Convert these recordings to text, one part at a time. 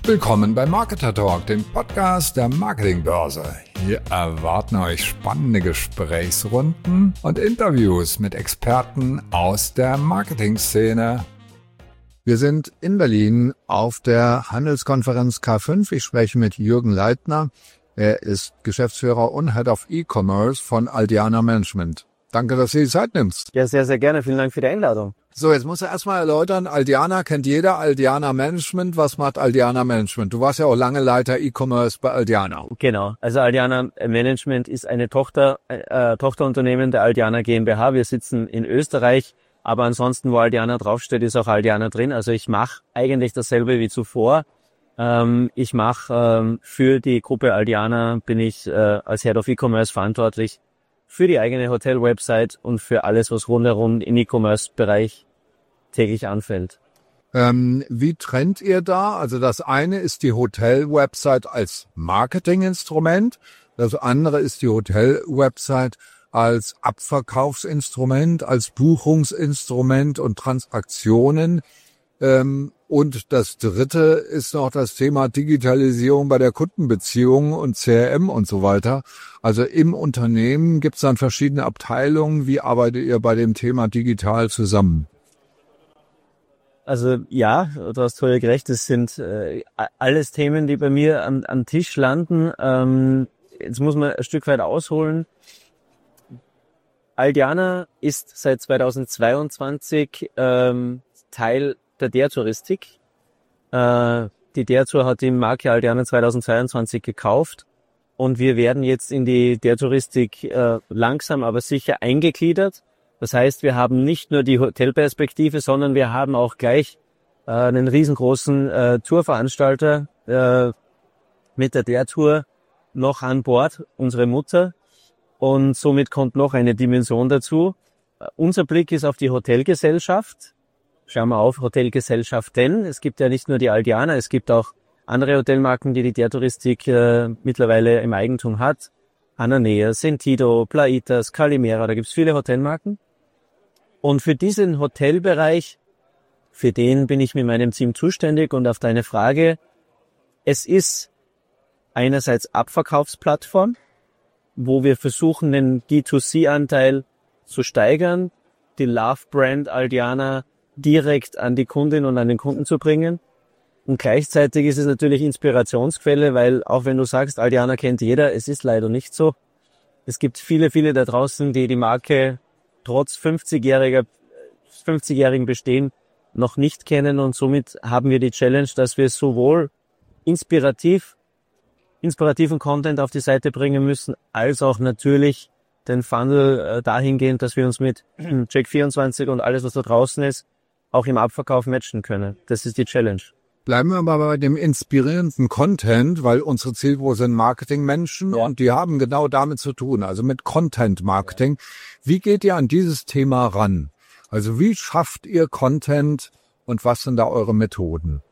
Willkommen bei Marketer Talk, dem Podcast der Marketingbörse. Hier erwarten euch spannende Gesprächsrunden und Interviews mit Experten aus der Marketingszene. Wir sind in Berlin auf der Handelskonferenz K5. Ich spreche mit Jürgen Leitner. Er ist Geschäftsführer und Head of E-Commerce von Aldiana Management. Danke, dass du die Zeit nimmst. Ja, sehr, sehr gerne. Vielen Dank für die Einladung. So, jetzt musst du erstmal erläutern, Aldiana kennt jeder, Aldiana Management. Was macht Aldiana Management? Du warst ja auch lange Leiter E-Commerce bei Aldiana. Genau, also Aldiana Management ist eine Tochterunternehmen der Aldiana GmbH. Wir sitzen in Österreich, aber ansonsten, wo Aldiana draufsteht, ist auch Aldiana drin. Also ich mache eigentlich dasselbe wie zuvor. Ich mache für die Gruppe Aldiana, bin ich als Head of E-Commerce verantwortlich für die eigene Hotel-Website und für alles, was rundherum im E-Commerce-Bereich täglich anfällt. Wie trennt ihr da? Also das eine ist die Hotel-Website als Marketinginstrument, das andere ist die Hotel-Website als Abverkaufsinstrument, als Buchungsinstrument und Transaktionen. Und das dritte ist noch das Thema Digitalisierung bei der Kundenbeziehung und CRM und so weiter. Also im Unternehmen gibt es dann verschiedene Abteilungen. Wie arbeitet ihr bei dem Thema digital zusammen? Also ja, du hast völlig recht. Das sind alles Themen, die bei mir am Tisch landen. Jetzt muss man ein Stück weit ausholen. Aldiana ist seit 2022 Teil der Der-Touristik. Die Der-Tour hat die Marke Aldiana 2022 gekauft und wir werden jetzt in die Der-Touristik langsam aber sicher eingegliedert. Das heißt, wir haben nicht nur die Hotelperspektive, sondern wir haben auch gleich einen riesengroßen Tourveranstalter mit der Der-Tour noch an Bord, unsere Mutter. Und somit kommt noch eine Dimension dazu. Unser Blick ist auf die Hotelgesellschaft. Schauen wir auf, Hotelgesellschaften. Es gibt ja nicht nur die Aldiana, es gibt auch andere Hotelmarken, die Der-Touristik mittlerweile im Eigentum hat. Ananea, Sentido, Plaitas, Calimera, da gibt's viele Hotelmarken. Und für diesen Hotelbereich, für den bin ich mit meinem Team zuständig. Und auf deine Frage, es ist einerseits Abverkaufsplattform, wo wir versuchen, den D2C-Anteil zu steigern, die Love-Brand Aldiana direkt an die Kundin und an den Kunden zu bringen. Und gleichzeitig ist es natürlich Inspirationsquelle, weil auch wenn du sagst, Aldiana kennt jeder, es ist leider nicht so. Es gibt viele, viele da draußen, die die Marke trotz 50-jährigen Bestehen noch nicht kennen und somit haben wir die Challenge, dass wir sowohl inspirativen Content auf die Seite bringen müssen, als auch natürlich den Funnel dahingehend, dass wir uns mit Check24 und alles, was da draußen ist, auch im Abverkauf matchen können. Das ist die Challenge. Bleiben wir aber bei dem inspirierenden Content, weil unsere Zielgruppe sind Marketingmenschen und die haben genau damit zu tun, also mit Content-Marketing. Wie geht ihr an dieses Thema ran? Also wie schafft ihr Content und was sind da eure Methoden?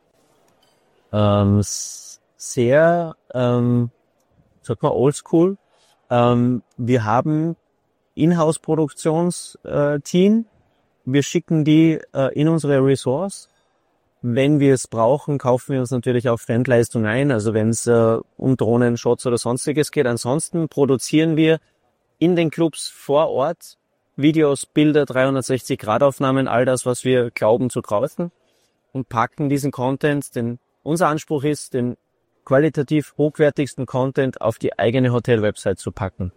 Sehr, sag mal, oldschool. Wir haben Inhouse-Produktionsteam. Wir schicken die in unsere Ressorts. Wenn wir es brauchen, kaufen wir uns natürlich auch Fremdleistung ein, also wenn es um Drohnen, Shots oder sonstiges geht. Ansonsten produzieren wir in den Clubs vor Ort Videos, Bilder, 360-Grad-Aufnahmen, all das, was wir glauben zu brauchen und packen diesen Content, denn unser Anspruch ist, den qualitativ hochwertigsten Content auf die eigene Hotel-Website zu packen.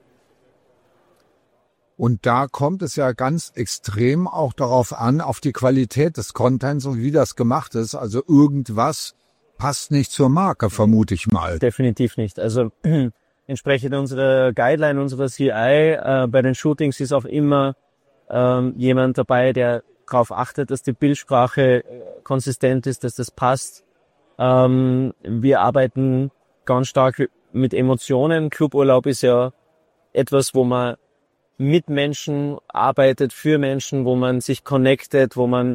Und da kommt es ja ganz extrem auch darauf an, auf die Qualität des Contents und wie das gemacht ist. Also irgendwas passt nicht zur Marke, vermute ich mal. Definitiv nicht. Also entsprechend unserer Guideline, unserer CI, bei den Shootings ist auch immer jemand dabei, der darauf achtet, dass die Bildsprache konsistent ist, dass das passt. Wir arbeiten ganz stark mit Emotionen. Cluburlaub ist ja etwas, wo man mit Menschen arbeitet, für Menschen, wo man sich connectet, wo man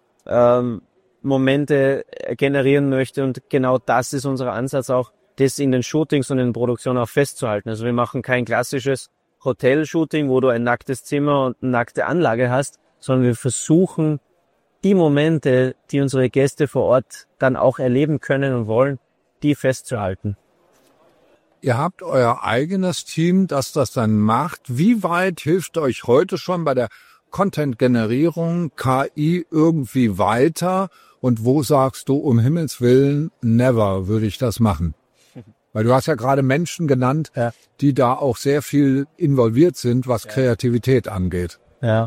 Momente generieren möchte. Und genau das ist unser Ansatz auch, das in den Shootings und in den Produktionen auch festzuhalten. Also wir machen kein klassisches Hotel-Shooting, wo du ein nacktes Zimmer und eine nackte Anlage hast, sondern wir versuchen die Momente, die unsere Gäste vor Ort dann auch erleben können und wollen, die festzuhalten. Ihr habt euer eigenes Team, das dann macht. Wie weit hilft euch heute schon bei der Content-Generierung KI irgendwie weiter? Und wo sagst du, um Himmels Willen, never würde ich das machen? Weil du hast ja gerade Menschen genannt, die da auch sehr viel involviert sind, was Kreativität angeht. Ja.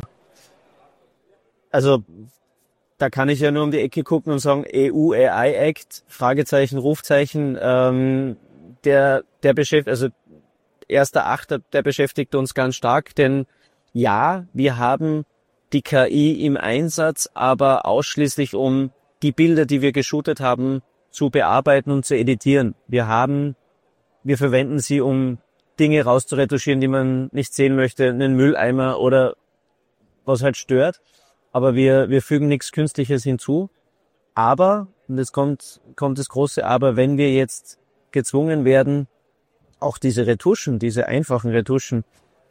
Also da kann ich ja nur um die Ecke gucken und sagen, EU AI Act, Fragezeichen, Rufzeichen, der beschäftigt, also 1.8., der beschäftigt uns ganz stark, denn ja, wir haben die KI im Einsatz, aber ausschließlich um die Bilder, die wir geshootet haben, zu bearbeiten und zu editieren. Wir verwenden sie, um Dinge rauszuretuschieren, die man nicht sehen möchte, einen Mülleimer oder was halt stört. Aber wir fügen nichts Künstliches hinzu. Aber, und jetzt kommt das große Aber, wenn wir jetzt gezwungen werden, auch diese Retuschen, diese einfachen Retuschen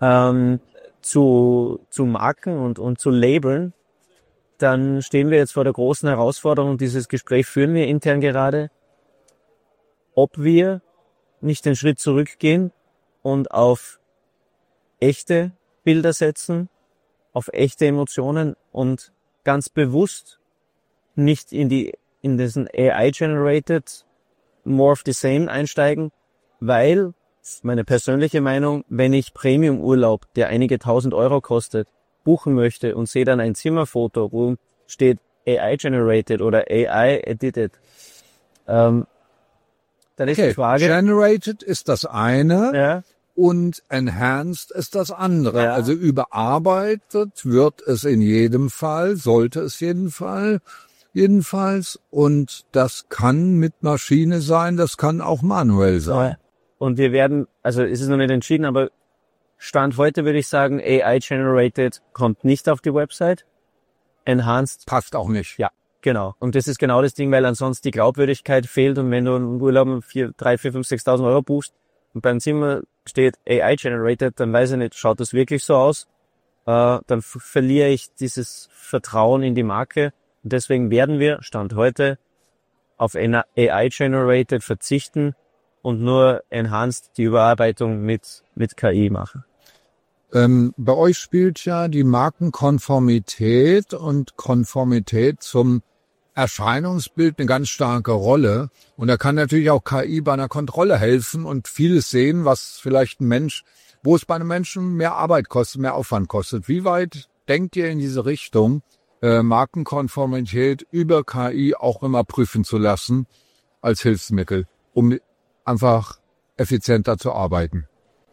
zu marken und zu labeln, dann stehen wir jetzt vor der großen Herausforderung, dieses Gespräch führen wir intern gerade, ob wir nicht den Schritt zurückgehen und auf echte Bilder setzen, auf echte Emotionen und ganz bewusst nicht in diesen AI-generated more of the same einsteigen, weil, meine persönliche Meinung, wenn ich Premium-Urlaub, der einige 1.000 Euro kostet, buchen möchte und sehe dann ein Zimmerfoto, wo steht AI-generated oder AI-edited, dann ist die Frage... Generated ist das eine. Ja. Und enhanced ist das andere. Ja. Also überarbeitet wird es in jedem Fall, sollte es jedenfalls. Und das kann mit Maschine sein, das kann auch manuell sein. Und wir werden, also es ist noch nicht entschieden, aber Stand heute würde ich sagen, AI-generated kommt nicht auf die Website. Enhanced passt auch nicht. Ja, genau. Und das ist genau das Ding, weil ansonsten die Glaubwürdigkeit fehlt und wenn du einen Urlaub 3.000, 4.000, 5.000, 6.000 Euro buchst und beim Zimmer steht AI-generated, dann weiß ich nicht, schaut das wirklich so aus? Dann verliere ich dieses Vertrauen in die Marke. Und deswegen werden wir, Stand heute, auf AI-generated verzichten und nur enhanced die Überarbeitung mit KI machen. Bei euch spielt ja die Markenkonformität und Konformität zum Erscheinungsbild eine ganz starke Rolle. Und da kann natürlich auch KI bei einer Kontrolle helfen und vieles sehen, was vielleicht wo es bei einem Menschen mehr Arbeit kostet, mehr Aufwand kostet. Wie weit denkt ihr in diese Richtung, Markenkonformität über KI auch immer prüfen zu lassen als Hilfsmittel, um einfach effizienter zu arbeiten?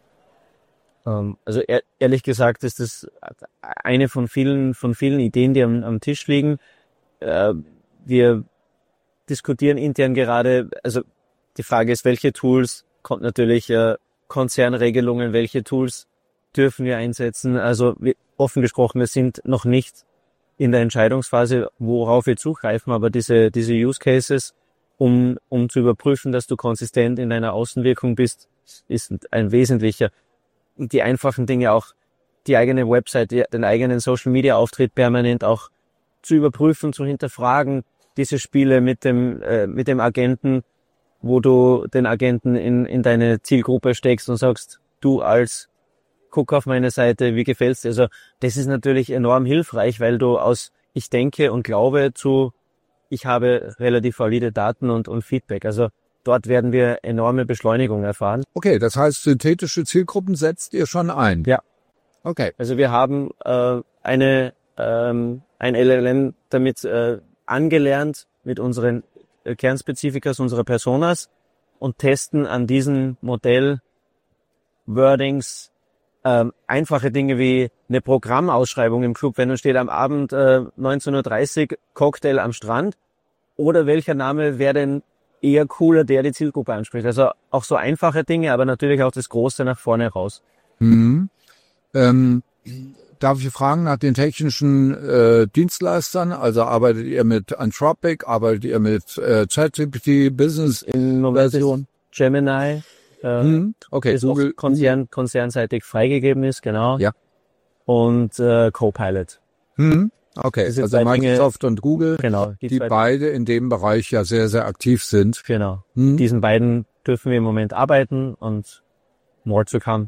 Also ehrlich gesagt ist das eine von vielen Ideen, die am Tisch liegen. Wir diskutieren intern gerade, also die Frage ist, welche Tools, kommt natürlich Konzernregelungen, welche Tools dürfen wir einsetzen. Also offen gesprochen, wir sind noch nicht in der Entscheidungsphase, worauf wir zugreifen, aber diese Use Cases, um zu überprüfen, dass du konsistent in deiner Außenwirkung bist, ist ein wesentlicher. Die einfachen Dinge auch, die eigene Website, den eigenen Social Media Auftritt permanent auch zu überprüfen, zu hinterfragen, diese Spiele mit dem Agenten, wo du den Agenten in deine Zielgruppe steckst und sagst, guck auf meine Seite, wie gefällt's dir? Also das ist natürlich enorm hilfreich, weil du aus ich denke und glaube zu ich habe relativ valide Daten und Feedback. Also dort werden wir enorme Beschleunigung erfahren. Okay, das heißt, synthetische Zielgruppen setzt ihr schon ein? Ja. Okay. Also wir haben ein LLM damit angelernt mit unseren Kernspezifikas unserer Personas und testen an diesen Modell-Wordings einfache Dinge wie eine Programmausschreibung im Club, wenn da steht am Abend 19.30 Uhr Cocktail am Strand, oder welcher Name wäre denn eher cooler, der die Zielgruppe anspricht. Also auch so einfache Dinge, aber natürlich auch das Große nach vorne raus. Mhm. Darf ich fragen nach den technischen Dienstleistern? Also arbeitet ihr mit Anthropic, arbeitet ihr mit ChatGPT, Business Version? Gemini, okay, ist Google konzernseitig freigegeben ist, genau. Ja. Und Copilot. Okay, Das sind also zwei Microsoft und Google, Genau, die beide in dem Bereich ja sehr, sehr aktiv sind. Genau. Diesen beiden dürfen wir im Moment arbeiten und more to come.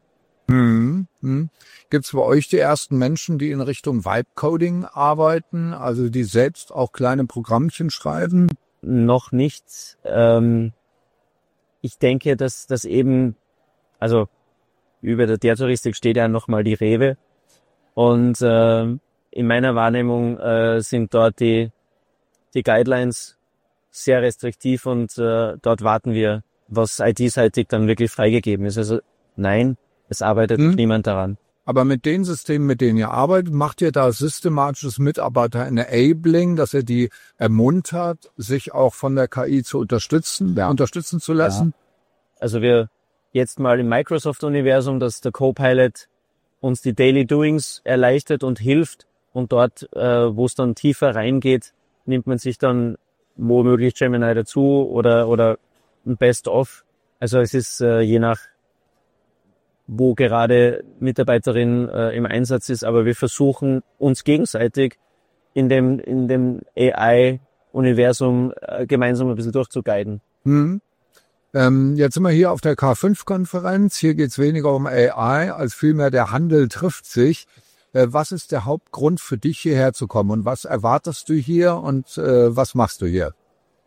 Gibt es bei euch die ersten Menschen, die in Richtung Vibe-Coding arbeiten, also die selbst auch kleine Programmchen schreiben? Noch nicht. Ich denke, dass das eben, also über der Touristik steht ja nochmal die Rewe und in meiner Wahrnehmung sind dort die Guidelines sehr restriktiv und dort warten wir, was IT-seitig dann wirklich freigegeben ist. Also nein, es arbeitet niemand daran. Aber mit den Systemen, mit denen ihr arbeitet, macht ihr da systematisches Mitarbeiter-Enabling, dass ihr die ermuntert, sich auch von der KI zu unterstützen zu lassen? Ja. Also wir jetzt mal im Microsoft-Universum, dass der Copilot uns die Daily Doings erleichtert und hilft. Und dort, wo es dann tiefer reingeht, nimmt man sich dann womöglich Gemini dazu oder ein Best-of. Also es ist je nach, wo gerade Mitarbeiterin im Einsatz ist, aber wir versuchen uns gegenseitig in dem AI-Universum gemeinsam ein bisschen durchzuguiden. Jetzt sind wir hier auf der K5-Konferenz. Hier geht es weniger um AI, als vielmehr der Handel trifft sich. Was ist der Hauptgrund für dich, hierher zu kommen? Und was erwartest du hier und was machst du hier?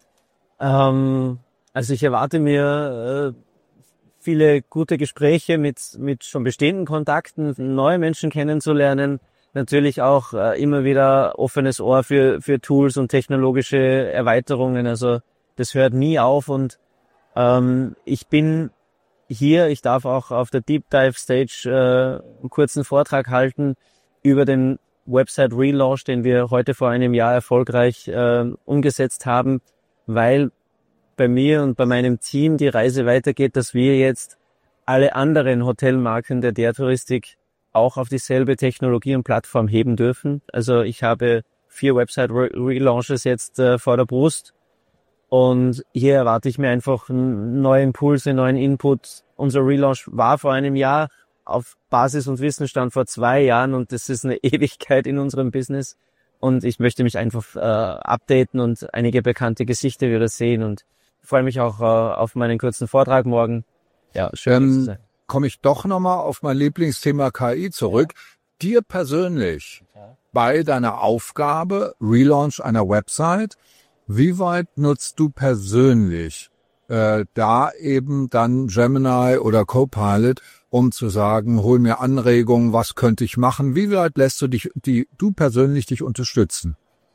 Also ich erwarte mir viele gute Gespräche mit schon bestehenden Kontakten, neue Menschen kennenzulernen. Natürlich auch immer wieder offenes Ohr für Tools und technologische Erweiterungen. Also das hört nie auf und ich bin hier, ich darf auch auf der Deep Dive Stage einen kurzen Vortrag halten über den Website Relaunch, den wir heute vor einem Jahr erfolgreich umgesetzt haben, weil bei mir und bei meinem Team die Reise weitergeht, dass wir jetzt alle anderen Hotelmarken der Touristik auch auf dieselbe Technologie und Plattform heben dürfen. Also ich habe 4 Website Relaunches jetzt vor der Brust und hier erwarte ich mir einfach neue Impulse, neuen Input. Unser Relaunch war vor einem Jahr auf Basis und Wissensstand vor 2 Jahren und das ist eine Ewigkeit in unserem Business und ich möchte mich einfach updaten und einige bekannte Gesichter wieder sehen und freue mich auch auf meinen kurzen Vortrag morgen. Ja, schön zu sein. Komme ich doch nochmal auf mein Lieblingsthema KI zurück. Dir persönlich bei deiner Aufgabe Relaunch einer Website, wie weit nutzt du persönlich da eben dann Gemini oder Copilot, um zu sagen, hol mir Anregungen, was könnte ich machen? Wie weit lässt du du persönlich dich unterstützen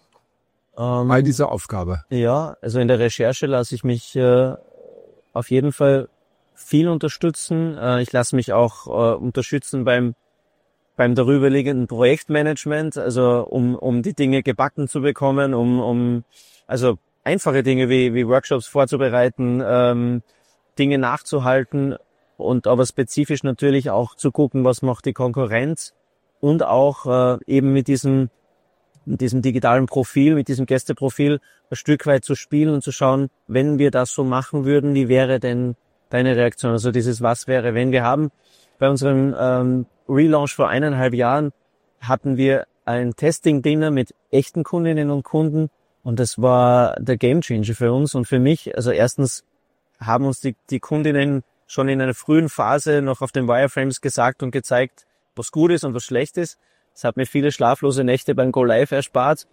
bei dieser Aufgabe? Ja, also in der Recherche lasse ich mich auf jeden Fall viel unterstützen. Ich lasse mich auch unterstützen beim darüberliegenden Projektmanagement, also um die Dinge gebacken zu bekommen, also einfache Dinge wie Workshops vorzubereiten, Dinge nachzuhalten und aber spezifisch natürlich auch zu gucken, was macht die Konkurrenz und auch eben mit diesem digitalen Profil, mit diesem Gästeprofil ein Stück weit zu spielen und zu schauen, wenn wir das so machen würden, wie wäre denn deine Reaktion? Also dieses Was wäre, wenn. Wir haben bei unserem Relaunch vor 1,5 Jahren hatten wir ein Testing-Dinner mit echten Kundinnen und Kunden und das war der Gamechanger für uns und für mich. Also erstens haben uns die Kundinnen schon in einer frühen Phase noch auf den Wireframes gesagt und gezeigt, was gut ist und was schlecht ist. Das hat mir viele schlaflose Nächte beim Go Live erspart.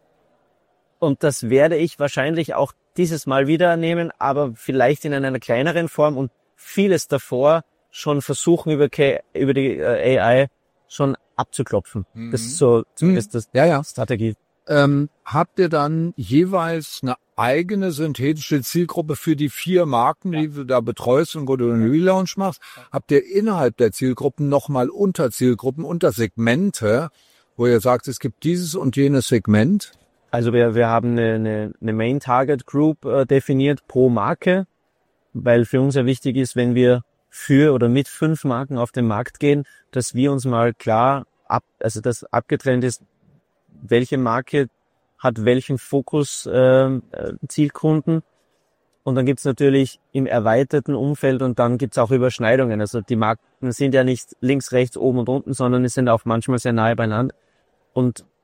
Und das werde ich wahrscheinlich auch dieses Mal wieder nehmen, aber vielleicht in einer kleineren Form und vieles davor schon versuchen über die AI schon abzuklopfen. Das ist so zumindest das Strategie. Habt ihr dann jeweils eine eigene synthetische Zielgruppe für die 4 Marken, die du da betreust und wo du einen Relaunch machst? Habt ihr innerhalb der Zielgruppen nochmal Unterzielgruppen, Untersegmente, wo ihr sagt, es gibt dieses und jenes Segment? Also wir haben eine Main Target Group definiert pro Marke, weil für uns ja wichtig ist, wenn wir für oder mit 5 Marken auf den Markt gehen, dass wir uns mal klar dass abgetrennt ist, welche Marke hat welchen Fokus Zielkunden. Und dann gibt's natürlich im erweiterten Umfeld und dann gibt's auch Überschneidungen. Also die Marken sind ja nicht links, rechts, oben und unten, sondern es sind auch manchmal sehr nahe beieinander. Und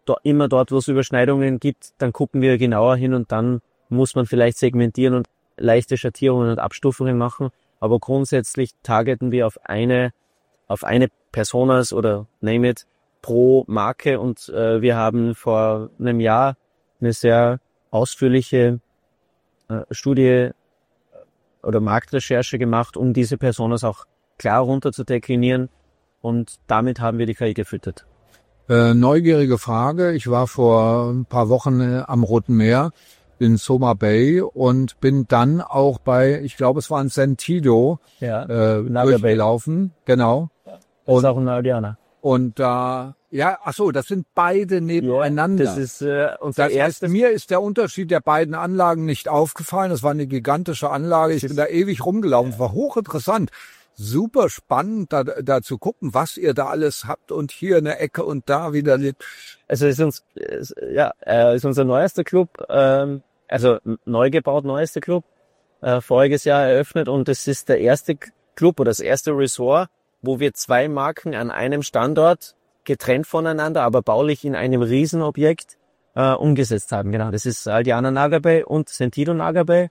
immer dort, wo es Überschneidungen gibt, dann gucken wir genauer hin und dann muss man vielleicht segmentieren und leichte Schattierungen und Abstufungen machen. Aber grundsätzlich targeten wir auf eine Personas oder name it pro Marke und wir haben vor einem Jahr eine sehr ausführliche Studie oder Marktrecherche gemacht, um diese Personas auch klar runter zu deklinieren und damit haben wir die KI gefüttert. Neugierige Frage. Ich war vor ein paar Wochen am Roten Meer in Soma Bay und bin dann auch bei, ich glaube, es war ein Sentido durchgelaufen. Genau. Das ist auch ein Aldiana. Und da, das sind beide nebeneinander. Das ist unser erstes. Mir ist der Unterschied der beiden Anlagen nicht aufgefallen. Das war eine gigantische Anlage. Ich bin da ewig rumgelaufen. Es war hochinteressant. Super spannend, da zu gucken, was ihr da alles habt und hier eine Ecke und da wieder. Also ist unser neuester Club, also neu gebaut, neuester Club, voriges Jahr eröffnet und es ist der erste Club oder das erste Resort, wo wir 2 Marken an einem Standort getrennt voneinander, aber baulich in einem Riesenobjekt umgesetzt haben. Genau, das ist Aldiana Naga Bay und Sentido Naga Bay,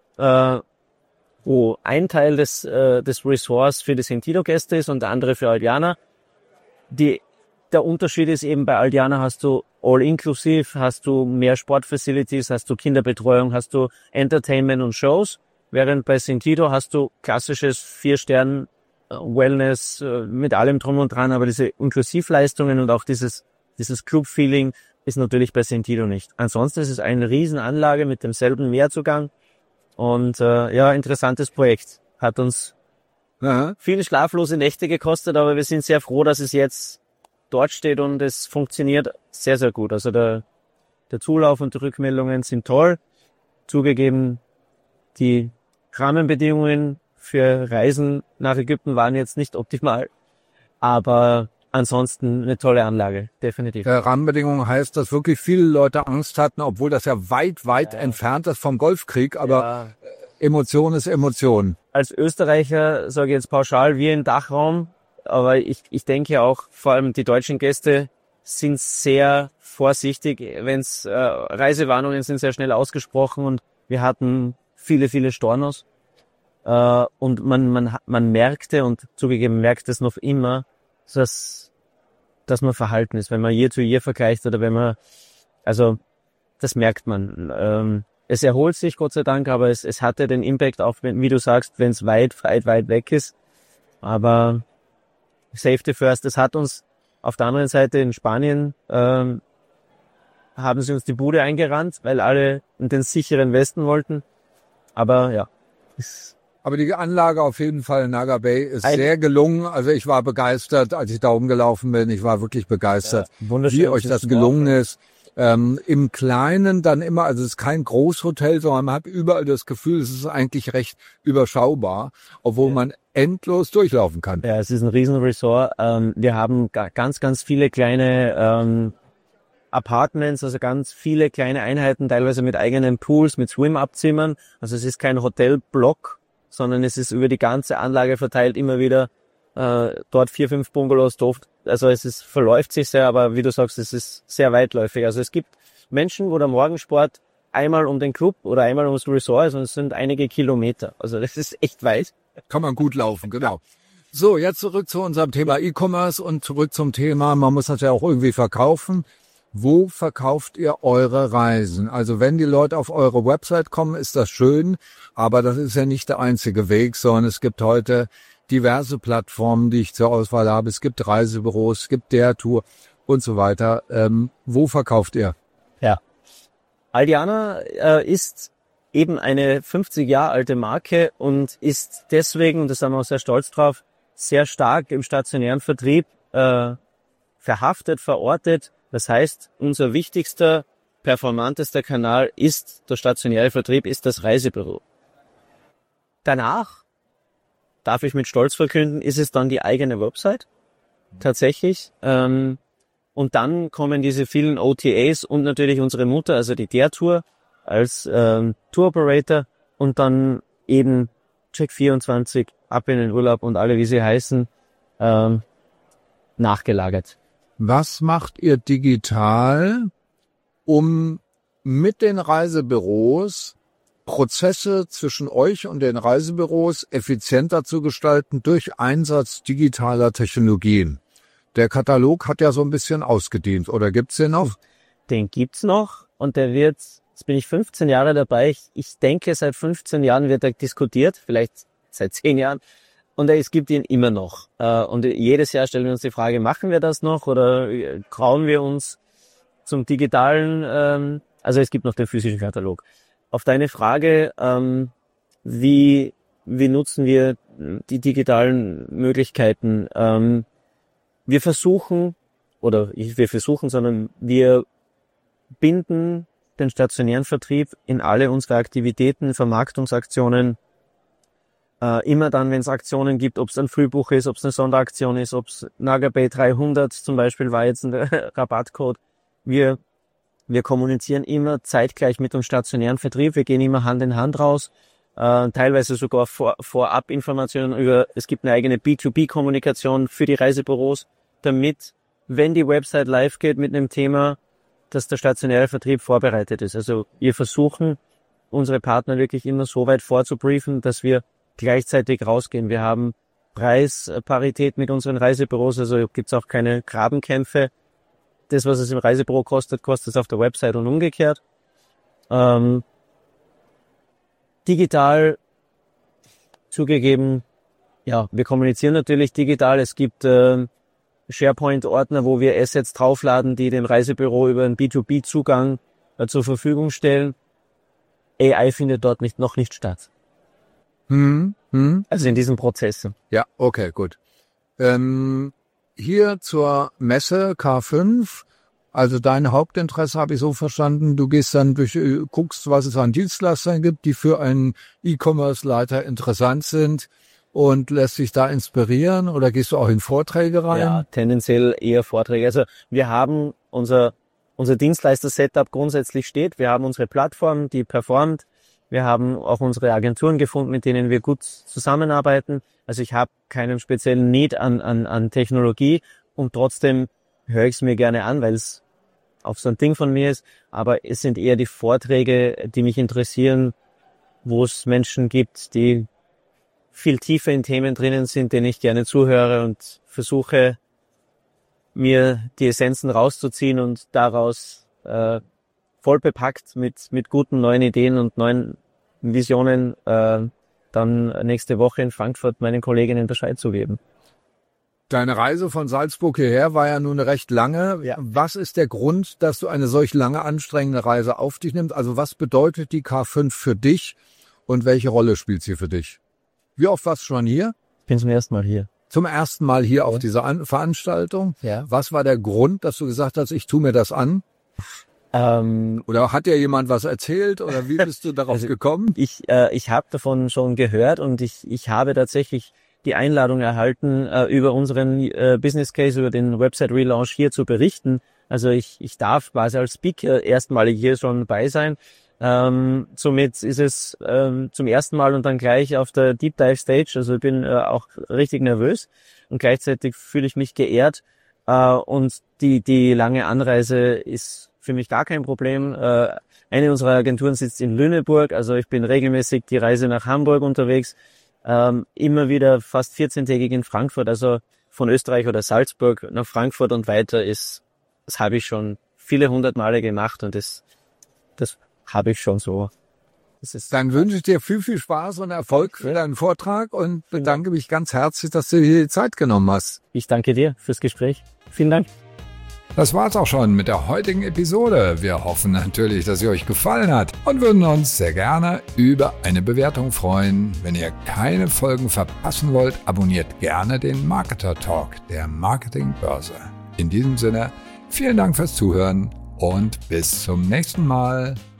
wo ein Teil des Resorts für die Sentido-Gäste ist und der andere für Aldiana. Der Unterschied ist eben, bei Aldiana hast du all-inklusiv, hast du mehr Sportfacilities, hast du Kinderbetreuung, hast du Entertainment und Shows, während bei Sentido hast du klassisches 4-Stern Wellness mit allem drum und dran, aber diese Inklusivleistungen und auch dieses Club-Feeling ist natürlich bei Sentido nicht. Ansonsten ist es eine Riesenanlage mit demselben Meerzugang und interessantes Projekt. Hat uns viele schlaflose Nächte gekostet, aber wir sind sehr froh, dass es jetzt dort steht und es funktioniert sehr, sehr gut. Also der Zulauf und die Rückmeldungen sind toll. Zugegeben, die Rahmenbedingungen für Reisen nach Ägypten waren jetzt nicht optimal, aber ansonsten eine tolle Anlage, definitiv. Rahmenbedingungen heißt, dass wirklich viele Leute Angst hatten, obwohl das ja weit entfernt ist vom Golfkrieg, aber Emotion ist Emotion. Als Österreicher sage ich jetzt pauschal, wir im Dachraum, aber ich denke auch, vor allem die deutschen Gäste sind sehr vorsichtig, wenn's Reisewarnungen sind sehr schnell ausgesprochen und wir hatten viele Stornos. Und man merkte und zugegeben merkt es noch immer, dass man verhalten ist, wenn man Year to Year vergleicht oder wenn man, also das merkt man. Es erholt sich Gott sei Dank, aber es hatte den Impact auch, wie du sagst, wenn es weit weg ist. Aber Safety first, das hat uns auf der anderen Seite in Spanien, haben sie uns die Bude eingerannt, weil alle in den sicheren Westen wollten. Aber ja, aber die Anlage auf jeden Fall in Naga Bay ist sehr gelungen. Also ich war begeistert, als ich da rumgelaufen bin. Ich war wirklich begeistert, wie euch das gelungen ist. Im Kleinen dann immer, also es ist kein Großhotel, sondern man hat überall das Gefühl, es ist eigentlich recht überschaubar, obwohl man endlos durchlaufen kann. Ja, es ist ein Riesenresort. Wir haben ganz viele kleine Apartments, also ganz viele kleine Einheiten, teilweise mit eigenen Pools, mit Swim-Up-Zimmern. Also es ist kein Hotelblock, sondern es ist über die ganze Anlage verteilt immer wieder dort 4-5 Bungalows. Also verläuft sich sehr, aber wie du sagst, es ist sehr weitläufig. Also es gibt Menschen, wo der Morgensport einmal um den Club oder einmal ums Resort ist und es sind einige Kilometer. Also das ist echt weit. Kann man gut laufen, genau. So, jetzt zurück zu unserem Thema E-Commerce und zurück zum Thema, man muss das ja auch irgendwie verkaufen. Wo verkauft ihr eure Reisen? Also wenn die Leute auf eure Website kommen, ist das schön, aber das ist ja nicht der einzige Weg, sondern es gibt heute diverse Plattformen, die ich zur Auswahl habe. Es gibt Reisebüros, es gibt der Tour und so weiter. Wo verkauft ihr? Ja, Aldiana ist eben eine 50 Jahre alte Marke und ist deswegen, und da sind wir auch sehr stolz drauf, sehr stark im stationären Vertrieb verhaftet, verortet. Das heißt, unser wichtigster, performantester Kanal ist der stationäre Vertrieb, ist das Reisebüro. Danach, darf ich mit Stolz verkünden, ist es dann die eigene Website, tatsächlich. Und dann kommen diese vielen OTAs und natürlich unsere Mutter, also die Der Tour als Tour Operator und dann eben Check24, Ab in den Urlaub und alle, wie sie heißen, nachgelagert. Was macht ihr digital, um mit den Reisebüros Prozesse zwischen euch und den Reisebüros effizienter zu gestalten durch Einsatz digitaler Technologien? Der Katalog hat ja so ein bisschen ausgedient, oder gibt's den noch? Den gibt's noch und der wird, jetzt bin ich 15 Jahre dabei, ich denke seit 15 Jahren wird er diskutiert, vielleicht seit 10 Jahren und es gibt ihn immer noch. Und jedes Jahr stellen wir uns die Frage, machen wir das noch oder trauen wir uns zum digitalen, also es gibt noch den physischen Katalog. Auf deine Frage, wie nutzen wir die digitalen Möglichkeiten? Wir binden den stationären Vertrieb in alle unsere Aktivitäten, Vermarktungsaktionen, immer dann, wenn es Aktionen gibt, ob es ein Frühbuch ist, ob es eine Sonderaktion ist, ob es Nagabay 300 zum Beispiel war jetzt ein Rabattcode. Wir kommunizieren immer zeitgleich mit dem stationären Vertrieb, wir gehen immer Hand in Hand raus, teilweise sogar vorab Informationen es gibt eine eigene B2B-Kommunikation für die Reisebüros, damit, wenn die Website live geht mit einem Thema, dass der stationäre Vertrieb vorbereitet ist. Also wir versuchen, unsere Partner wirklich immer so weit vorzubriefen, dass wir gleichzeitig rausgehen. Wir haben Preisparität mit unseren Reisebüros, also gibt's auch keine Grabenkämpfe. Das, was es im Reisebüro kostet, kostet es auf der Website und umgekehrt. Digital zugegeben, ja, wir kommunizieren natürlich digital. Es gibt SharePoint-Ordner, wo wir Assets draufladen, die dem Reisebüro über einen B2B-Zugang zur Verfügung stellen. AI findet dort noch nicht statt. Also in diesen Prozessen. Ja, okay, gut. Hier zur Messe K5, also dein Hauptinteresse habe ich so verstanden, du gehst dann guckst, was es an Dienstleistern gibt, die für einen E-Commerce-Leiter interessant sind und lässt sich da inspirieren oder gehst du auch in Vorträge rein? Ja, tendenziell eher Vorträge. Also wir haben unser Dienstleister-Setup grundsätzlich steht, wir haben unsere Plattform, die performt, wir haben auch unsere Agenturen gefunden, mit denen wir gut zusammenarbeiten. Also ich habe keinen speziellen Need an Technologie und trotzdem höre ich es mir gerne an, weil es auch so ein Ding von mir ist. Aber es sind eher die Vorträge, die mich interessieren, wo es Menschen gibt, die viel tiefer in Themen drinnen sind, denen ich gerne zuhöre und versuche, mir die Essenzen rauszuziehen und daraus voll bepackt mit guten neuen Ideen und neuen Visionen dann nächste Woche in Frankfurt meinen Kolleginnen Bescheid zu geben. Deine Reise von Salzburg hierher war ja nun recht lange. Ja. Was ist der Grund, dass du eine solch lange anstrengende Reise auf dich nimmst? Also was bedeutet die K5 für dich und welche Rolle spielt sie für dich? Wie oft warst du schon hier? Ich bin zum ersten Mal hier. Zum ersten Mal hier auf dieser Veranstaltung? Ja. Was war der Grund, dass du gesagt hast, ich tue mir das an? Oder hat dir jemand was erzählt oder wie bist du darauf gekommen? Ich habe davon schon gehört und ich habe tatsächlich die Einladung erhalten, über unseren Business Case, über den Website Relaunch hier zu berichten. Also ich darf quasi als Speaker erstmalig hier schon bei sein. Somit ist es zum ersten Mal und dann gleich auf der Deep Dive Stage. Also ich bin auch richtig nervös und gleichzeitig fühle ich mich geehrt. Und die lange Anreise ist für mich gar kein Problem. Eine unserer Agenturen sitzt in Lüneburg, also ich bin regelmäßig die Reise nach Hamburg unterwegs, immer wieder fast 14-tägig in Frankfurt, also von Österreich oder Salzburg nach Frankfurt und weiter das habe ich schon viele 100 Male gemacht und das habe ich schon so. Dann wünsche ich dir viel, viel Spaß und Erfolg für deinen Vortrag und bedanke mich ganz herzlich, dass du dir die Zeit genommen hast. Ich danke dir fürs Gespräch. Vielen Dank. Das war's auch schon mit der heutigen Episode. Wir hoffen natürlich, dass sie euch gefallen hat und würden uns sehr gerne über eine Bewertung freuen. Wenn ihr keine Folgen verpassen wollt, abonniert gerne den Marketer Talk der Marketingbörse. In diesem Sinne, vielen Dank fürs Zuhören und bis zum nächsten Mal.